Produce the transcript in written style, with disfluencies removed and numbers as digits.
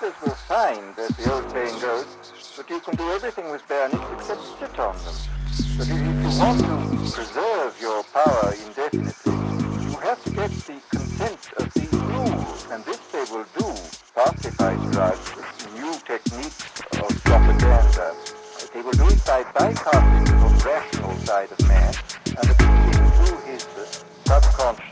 others will find, as the old saying goes, that you can do everything with bare knees except sit on them. But if you want to preserve your power indefinitely, you have to get the consent of these rules, and this they will do, partly by drugs, new techniques of propaganda. They will do it by bypassing the rational side of man and appealing to his subconscious